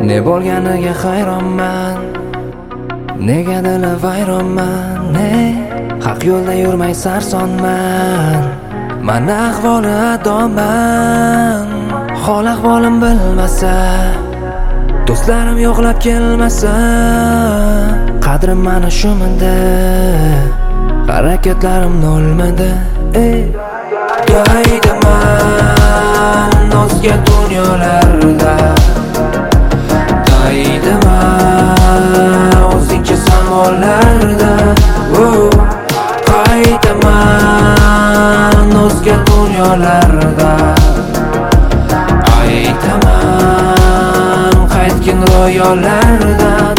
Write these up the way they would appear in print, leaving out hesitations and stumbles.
Ne bo'lganiga hayronman, negadir vayronman. Haq yo'lda yurmay sarsonman, men ahvoli adoman. Hol ahvolim bilmasa, do'stlarim yo'qlab kelmasa, qadrim mana shumidi, harakatlarim nolmidi. Daydiman o'zga dunyolarda, daydiman o'zingcha samolarda. Qaytaman o'zga dunyolarda, aytaman qaytgin ro'yolardan.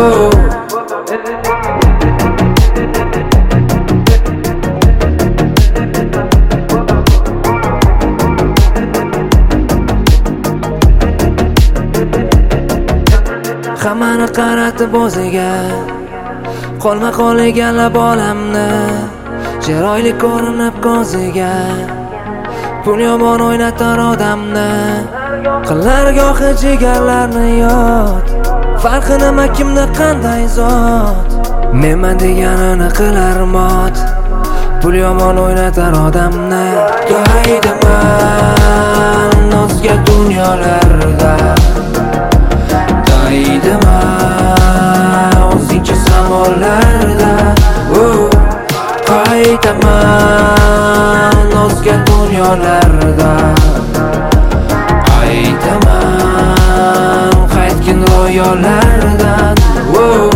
Hammani qaratib o'ziga, qolma qoliganlab olamni, chiroyli ko'rinib ko'ziga, pul yomon o'ynatar odamni, qilar gohi jigarlarni yod. Farqi nima, kimda qanday zot, menman deganini qilar mot. Pul yomon o'ynatar odamni. Daydiman o'zga dunyolarda, daydiman o'zingcha samolarda. Qaytaman o'zga dunyolarda, aytaman qaytgin ro'yolardan.